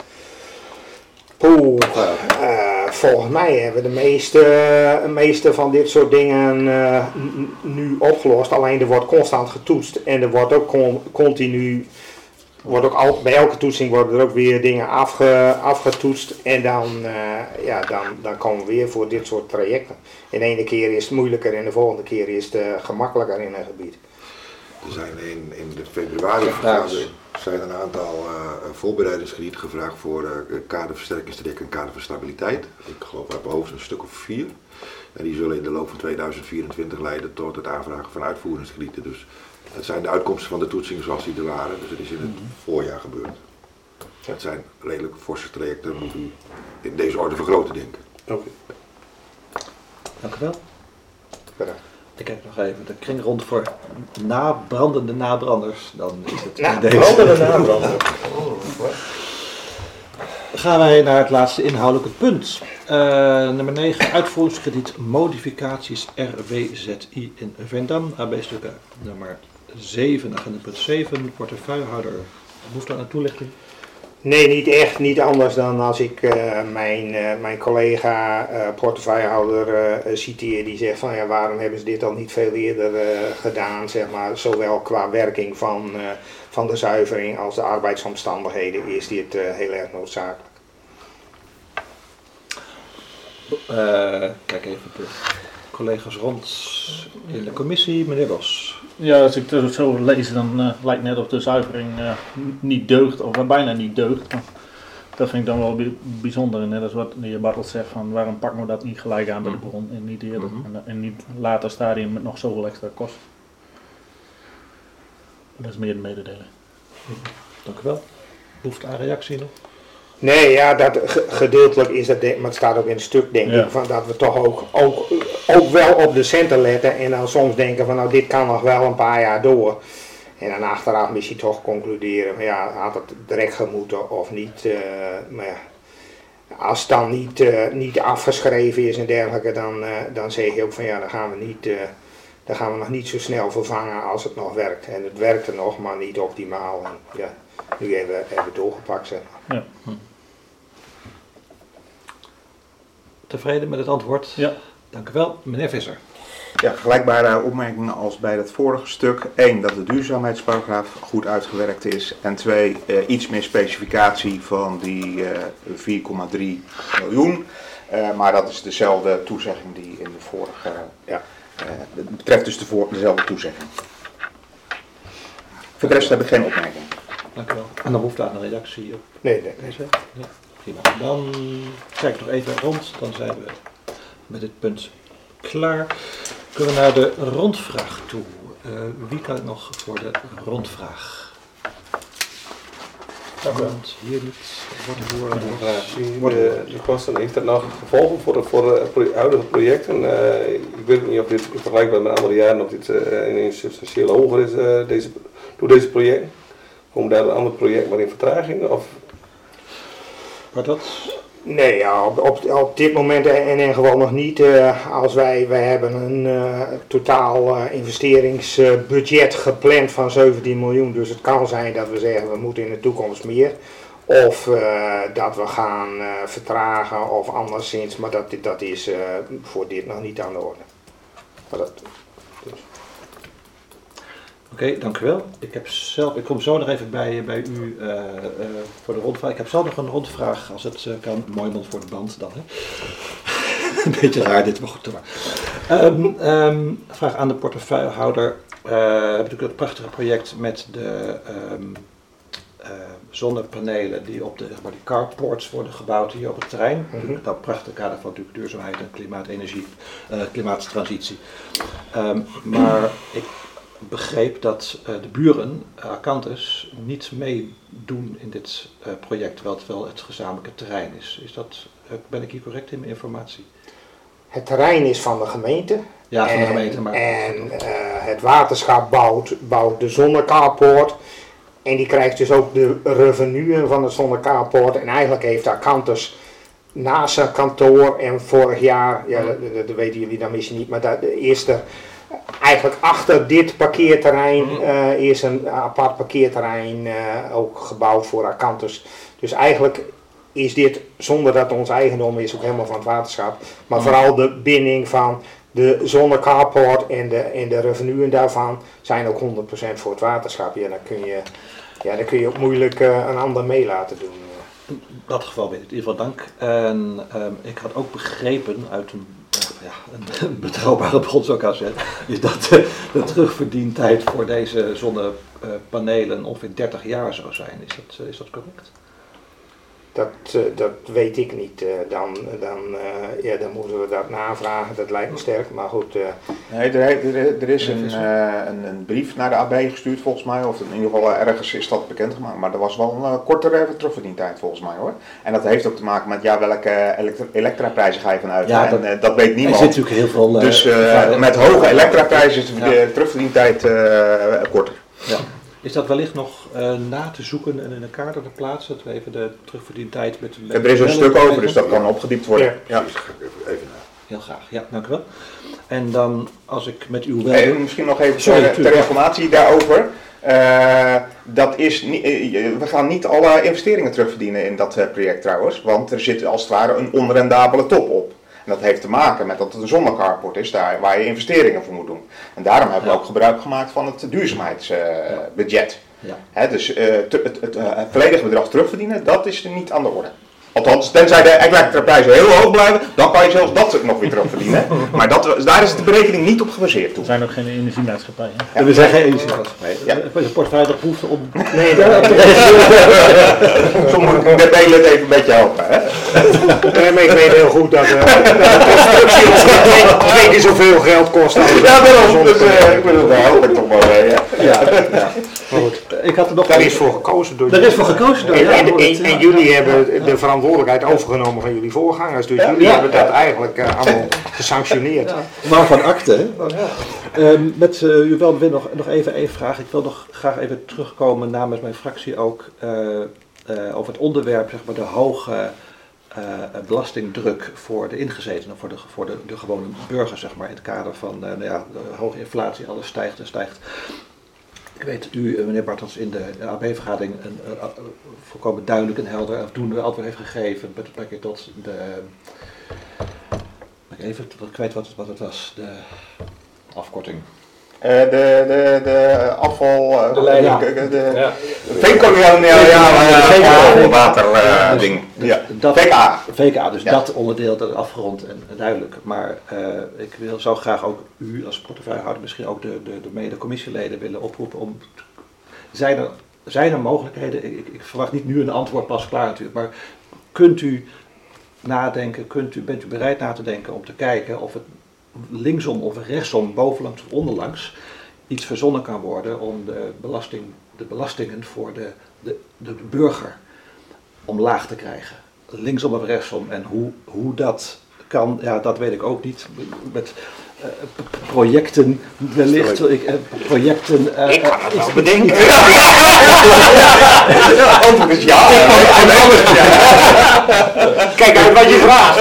Oeh, uh, volgens mij hebben we de meeste, uh, meeste van dit soort dingen uh, n- nu opgelost. Alleen er wordt constant getoetst en er wordt ook con- continu, wordt ook al, bij elke toetsing worden er ook weer dingen afge, afgetoetst. En dan, uh, ja, dan, dan komen we weer voor dit soort trajecten. En de ene keer is het moeilijker en de volgende keer is het uh, gemakkelijker in een gebied. Er zijn in, in de februari vergadering zijn een aantal uh, voorbereidingskredieten gevraagd voor uh, kaderversterkingstraject en kader voor stabiliteit. Ik geloof uit mijn hoofd een stuk of vier. En die zullen in de loop van tweeduizend vierentwintig leiden tot het aanvragen van uitvoeringskredieten. Dus het zijn de uitkomsten van de toetsing zoals die er waren. Dus het is in het voorjaar gebeurd. Het zijn redelijk forse trajecten, moet u in deze orde van grootte denken. Okay. Dank u wel. Bedankt. Ik kijk nog even de kring rond voor nabrandende nabranders. Dan is het Nou, in deze. brandende nabrander. Gaan wij naar het laatste inhoudelijke punt. Uh, nummer negen, uitvoeringskrediet modificaties R W Z I in Veendam. A B-stukken nummer zeven, agenda punt zeven, portefeuillehouder. Behoefte aan een toelichting? Nee, niet echt. Niet anders dan als ik uh, mijn, uh, mijn collega uh, portefeuillehouder uh, citeer. Die zegt van ja, waarom hebben ze dit al niet veel eerder uh, gedaan. Zeg maar, zowel qua werking van, uh, van de zuivering als de arbeidsomstandigheden is dit uh, heel erg noodzakelijk. Uh, kijk even de collega's rond in de commissie. Meneer Bos. Ja, als ik het zo lees, dan uh, lijkt net of de zuivering uh, niet deugt, of bijna niet deugt. Maar dat vind ik dan wel bij, bijzonder. En net als wat de heer Bartels zegt, van waarom pakken we dat niet gelijk aan bij de bron en niet eerder. Mm-hmm. en, en niet later stadium met nog zoveel extra kosten. Dat is meer de mededeling. Dank u wel. Behoefte aan reactie nog? Nee, ja, dat, gedeeltelijk is dat, maar het staat ook in het stuk, denk ja. ik, van dat we toch ook, ook, ook wel op de centen letten en dan soms denken van nou dit kan nog wel een paar jaar door. En dan achteraf misschien toch concluderen, van, ja, had het direct gemoeten of niet. Uh, maar ja, als het dan niet, uh, niet afgeschreven is en dergelijke, dan, uh, dan zeg je ook van ja, dan gaan we niet, uh, dan gaan we nog niet zo snel vervangen als het nog werkt. En het werkte nog, maar niet optimaal. En, ja, nu hebben we hebben doorgepakt, zeg maar. Ja. Hm. Tevreden met het antwoord? Ja. Dank u wel. Meneer Visser. Ja, vergelijkbare opmerkingen als bij het vorige stuk. Eén, dat de duurzaamheidsparagraaf goed uitgewerkt is. En twee, uh, iets meer specificatie van die uh, vier komma drie miljoen. Uh, maar dat is dezelfde toezegging die in de vorige... Uh, ja, uh, het betreft dus de voor, dezelfde toezegging. Voor de rest heb ik geen opmerking. Dank u wel. En dan behoeft aan een reactie op nee, nee. deze? Ja, prima. Dan kijk ik nog even rond. Dan zijn we met dit punt klaar. Kunnen we naar de rondvraag toe. Uh, wie kan het nog voor de rondvraag? Want hier niet wordt horen. De, de kosten, heeft dat nou gevolgen voor de, voor de huidige projecten? Uh, ik weet niet of dit vergelijkbaar met andere jaren of dit uh, ineens substantieel hoger is uh, deze, door deze projecten. Komen daar een ander project maar in vertraging? Of? Maar dat... Nee, ja, op, op, op dit moment in ieder geval nog niet. Uh, als wij, wij hebben een uh, totaal uh, investeringsbudget uh, gepland van zeventien miljoen. Dus het kan zijn dat we zeggen we moeten in de toekomst meer. Of uh, dat we gaan uh, vertragen of anderszins. Maar dat, dat is uh, voor dit nog niet aan de orde. Maar dat, dus. Oké, okay, dank u wel. Ik, heb zelf, ik kom zo nog even bij, bij u uh, uh, voor de rondvraag. Ik heb zelf nog een rondvraag, als het uh, kan. Mooi mond voor de band dan, hè. Een beetje raar dit, maar goed, doe maar. Um, um, vraag aan de portefeuillehouder. Uh, we hebben natuurlijk het prachtige project met de um, uh, zonnepanelen die op de, zeg maar, die carports worden gebouwd hier op het terrein. Mm-hmm. Dat prachtige kader van natuurlijk duurzaamheid en klimaatenergie, uh, klimaattransitie. Um, maar ik begreep dat uh, de buren, uh, Acanthus, niet meedoen in dit uh, project, terwijl het wel het gezamenlijke terrein is. Is dat, uh, ben ik hier correct in mijn informatie? Het terrein is van de gemeente. Ja, van en, de gemeente. Maar en uh, het waterschap bouwt, bouwt de zonnecarport. En die krijgt dus ook de revenuen van de zonnecarport. En eigenlijk heeft Acanthus naast zijn kantoor en vorig jaar, ja, dat, dat weten jullie dan misschien niet, maar dat, de eerste... Eigenlijk achter dit parkeerterrein uh, is een apart parkeerterrein uh, ook gebouwd voor Acanthus. Dus eigenlijk is dit, zonder dat het ons eigendom is, ook helemaal van het waterschap. Maar vooral de binding van de zonnecarport en de, en de revenuen daarvan zijn ook honderd procent voor het waterschap. Ja, dan kun je, ja, dan kun je ook moeilijk uh, een ander mee laten doen. In dat geval weet ik in ieder geval dank. En um, ik had ook begrepen uit een Ja, een betrouwbare bron zou ik aan zeggen, is dat de, de terugverdientijd voor deze zonnepanelen ongeveer dertig jaar zou zijn. Is dat, is dat correct? Dat, uh, dat weet ik niet. Uh, dan, dan, uh, ja, dan moeten we dat navragen, dat lijkt me sterk, maar goed. Uh, nee, er, er, er is een, uh, een, een brief naar de A B gestuurd volgens mij, of in ieder geval uh, ergens is dat bekendgemaakt, maar er was wel een uh, kortere terugverdientijd volgens mij hoor. En dat heeft ook te maken met ja, welke elektra- elektraprijzen ga je vanuit. Ja, en dat, uh, dat weet niemand. Er zit natuurlijk heel veel. Uh, dus uh, met hoge elektraprijzen is de ja. terugverdientijd uh, korter. Ja. Is dat wellicht nog uh, na te zoeken en in een kader te plaatsen? Dat we even de terugverdientijd met... met er is een stuk over, dus dat kan opgediept worden. Ja, ja. Even na. Heel graag, ja, dank u wel. En dan, als ik met uw wel... Hey, misschien nog even Sorry, ter, ter informatie daarover. Uh, dat is niet, uh, we gaan niet alle investeringen terugverdienen in dat uh, project trouwens, want er zit als het ware een onrendabele top op. En dat heeft te maken met dat het een zonnecarport is daar, waar je investeringen voor moet doen. En daarom hebben we ook gebruik gemaakt van het duurzaamheidsbudget. Uh, ja. Hè, dus uh, te, het, het, uh, het volledige bedrag terugverdienen, dat is er niet aan de orde. Althans, tenzij de elektraprijzen heel hoog blijven, dan kan je zelfs dat nog weer terugverdienen. Maar dat, daar is de berekening niet op gebaseerd toen. Er zijn ook geen energiemaatschappijen. Ja. We zijn geen energiemaatschappij. Ja. Er is een portefeuille dat proeft om... Nee, dat Zo moet ik de hele het even een beetje helpen. Hè? Nee, maar ik weet heel goed dat uh, de constructie ons twee keer zoveel geld kost. Ja, daarom. Dus uh, ik wil het wel helpen toch maar mee. Ja. Ja, ja. Goed. Ik had er nog daar is voor gekozen door Daar is voor gekozen door En, ja, en, en, en jullie hebben de verantwoordelijkheid overgenomen van jullie voorgangers. Dus ja, jullie ja, hebben ja. dat eigenlijk uh, allemaal gesanctioneerd. Ja. Maar van akte. Hè? Um, met uh, u wel nog, nog even één vraag. Ik wil nog graag even terugkomen namens mijn fractie ook uh, uh, over het onderwerp, zeg maar, de hoge uh, belastingdruk voor de ingezetenen, voor de, voor de, de gewone burger, zeg maar, in het kader van uh, nou ja, de hoge inflatie, alles stijgt en stijgt. Ik weet u, meneer Bartels, in de A B-vergadering een, een, een volkomen duidelijk en helder afdoende antwoord heeft gegeven met betrekking tot de... Ik even kwijt wat het, wat het was, de afkorting. Uh, de, de, de afval... Uh, de leiding. De, de, de, ja. Veenkoloniale water uh, ding. Ja. Dat, V K A. V K A, dus ja. dat onderdeel dat afgerond en, en duidelijk. Maar uh, ik wil, zou graag ook u als portefeuillehouder, misschien ook de, de, de mede-commissieleden willen oproepen om... Zijn er, zijn er mogelijkheden, ik, ik verwacht niet nu een antwoord pas klaar natuurlijk, maar kunt u nadenken, kunt u, bent u bereid na te denken om te kijken of het linksom of rechtsom, bovenlangs of onderlangs, iets verzonnen kan worden om de, belasting, de belastingen voor de, de, de burger omlaag te krijgen. Linksom of rechtsom. En hoe, hoe dat kan, ja, dat weet ik ook niet. Met uh, projecten, wellicht, ik, uh, projecten... Uh, ik kan het wel bedenken. Antwoord is ja. Kijk uit wat je vraagt.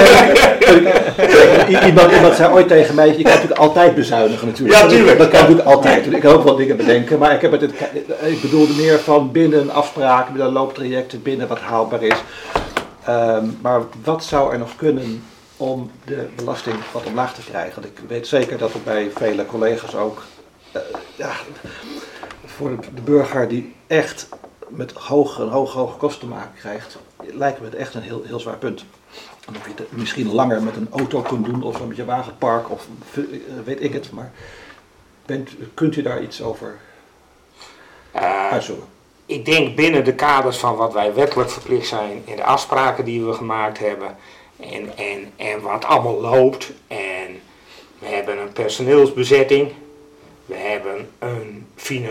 Iemand, iemand zei ooit tegen mij, je kan natuurlijk altijd bezuinigen natuurlijk. Ja, tuurlijk. Dat kan natuurlijk altijd. Ik kan ook wel dingen bedenken, maar ik, heb het, ik bedoelde meer van binnen afspraken, binnen looptrajecten, binnen wat haalbaar is. Um, maar wat zou er nog kunnen om de belasting wat omlaag te krijgen? Want ik weet zeker dat er bij vele collega's ook, uh, ja, voor de, de burger die echt met hoge, hoge, hoge kosten te maken krijgt, lijkt me het echt een heel, heel zwaar punt. En of je het misschien langer met een auto kunt doen of met je wagenpark of weet ik het, maar bent, kunt u daar iets over uh, uitzoeken? Ik denk binnen de kaders van wat wij wettelijk verplicht zijn en de afspraken die we gemaakt hebben en, en, en wat allemaal loopt. En we hebben een personeelsbezetting, we hebben een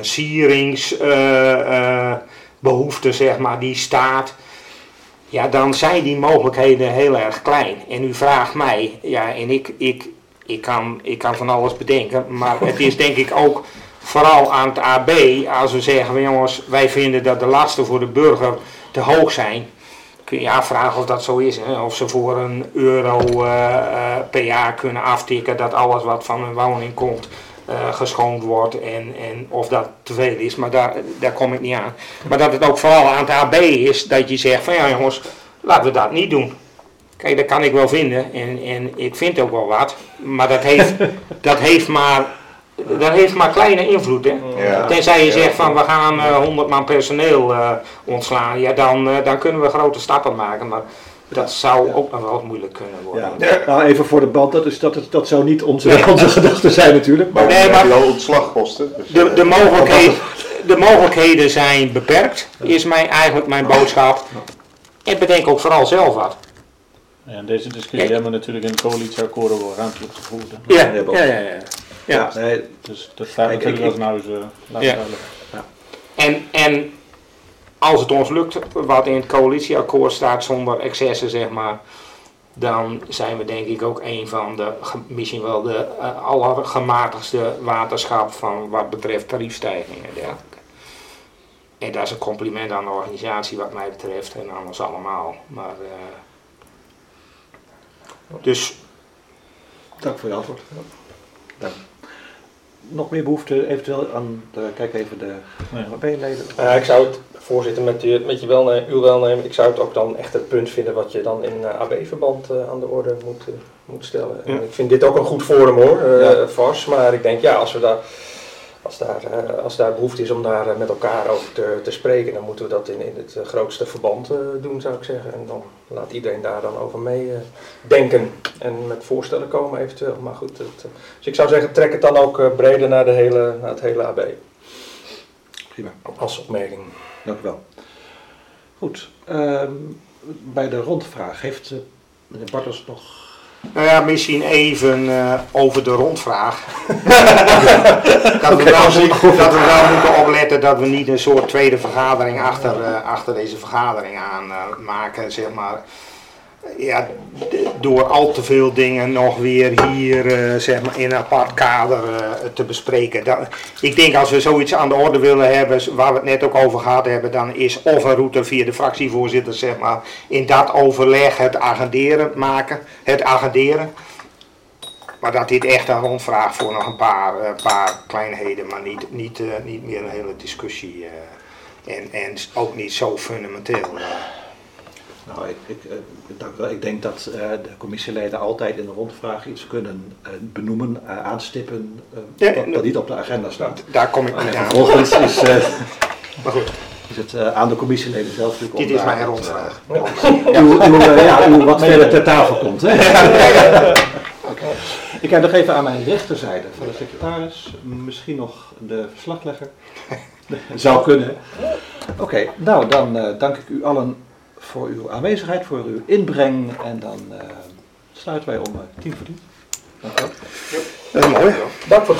financieringsbehoefte, uh, uh, zeg maar, die staat. Ja, dan zijn die mogelijkheden heel erg klein. En u vraagt mij, ja, en ik, ik, ik, kan, ik kan van alles bedenken, maar het is denk ik ook vooral aan het A B, als we zeggen, jongens, wij vinden dat de lasten voor de burger te hoog zijn. Kun je afvragen of dat zo is, hè? Of ze voor een euro uh, uh, per jaar kunnen aftikken dat alles wat van een woning komt uh, geschoond wordt en, en of dat te veel is, maar daar, daar kom ik niet aan. Maar dat het ook vooral aan het A B is dat je zegt van ja jongens, laten we dat niet doen. Kijk, dat kan ik wel vinden en, en ik vind ook wel wat, maar dat heeft, dat heeft maar... Dat heeft maar kleine invloed, hè. Ja. Tenzij je zegt van we gaan uh, honderd man personeel uh, ontslaan, ja dan, uh, dan kunnen we grote stappen maken, maar dat zou ja. ook nog wel moeilijk kunnen worden. Ja. Ja. Nou, even voor de band, dat, is, dat, dat zou niet onze, onze gedachte zijn natuurlijk. Maar nee, maar wel ontslagkosten. Dus de, de, mogelijkheden, de mogelijkheden zijn beperkt, is mijn, eigenlijk mijn boodschap. En bedenk ook vooral zelf wat. Ja, deze discussie ja. hebben we natuurlijk in het coalitieakkoord wel ruimtelijk gevoerd. Ja, ja, ja, ja. Ja, ja, nee, dus dat staat natuurlijk als nou eens uh, laten ja. ja. En, en als het ons lukt, wat in het coalitieakkoord staat zonder excessen, zeg maar, dan zijn we denk ik ook een van de, misschien wel de uh, allergematigste waterschap van wat betreft tariefstijgingen en dergelijke. En dat is een compliment aan de organisatie wat mij betreft en aan ons allemaal. Maar, uh, dus... Dank voor je antwoord. Dank. nog meer behoefte eventueel aan, de, kijk even de Nee. A B-leden. Uh, ik zou het, voorzitter, met, je, met je welne, uw welnemen, ik zou het ook dan echt het punt vinden wat je dan in uh, A B-verband uh, aan de orde moet, uh, moet stellen. Ja. En ik vind dit ook een goed forum hoor, uh, Ja. vast, maar ik denk ja, als we daar... Als daar, uh, als daar behoefte is om daar uh, met elkaar over te, te spreken, dan moeten we dat in, in het uh, grootste verband uh, doen, zou ik zeggen. En dan laat iedereen daar dan over mee uh, denken en met voorstellen komen eventueel. Maar goed, het, uh, dus ik zou zeggen, trek het dan ook uh, breder naar, de hele, naar het hele A B. Prima, Als opmerking. dank u wel. Goed, uh, bij de rondvraag heeft uh, meneer Bartels nog... Nou ja, misschien even uh, over de rondvraag. dat, we wel moeten, dat we wel moeten opletten dat we niet een soort tweede vergadering achter, uh, achter deze vergadering aan uh, maken, zeg maar. Ja, d- door al te veel dingen nog weer hier uh, zeg maar in een apart kader uh, te bespreken. Dat, ik denk als we zoiets aan de orde willen hebben, waar we het net ook over gehad hebben, dan is of een route via de fractievoorzitter, zeg maar, in dat overleg het agenderen maken, het agenderen. Maar dat dit echt een rondvraag voor nog een paar, uh, paar kleinheden, maar niet, niet, uh, niet meer een hele discussie uh, en, en ook niet zo fundamenteel. Uh. Nou, ik, ik, uh, dank u wel. Ik denk dat uh, de commissieleden altijd in de rondvraag iets kunnen uh, benoemen, uh, aanstippen, uh, Ja, dat, no, dat niet op de agenda staat. Daar kom ik En niet aan. vervolgens is, uh, Maar goed, is het uh, aan de commissieleden zelf natuurlijk om dit is daar mijn wat, rondvraag. uh, uw, uw, uh, ja, uw wat verder ter tafel komt. Hè? Okay. Ik kijk nog even aan mijn rechterzijde van de secretaris, misschien nog de verslaglegger. Zou kunnen. Oké, okay, nou dan uh, dank ik u allen voor uw aanwezigheid, voor uw inbreng en dan uh, sluiten wij om uh, tien voor tien. Dank u wel. Dat is mooi. Dank voor het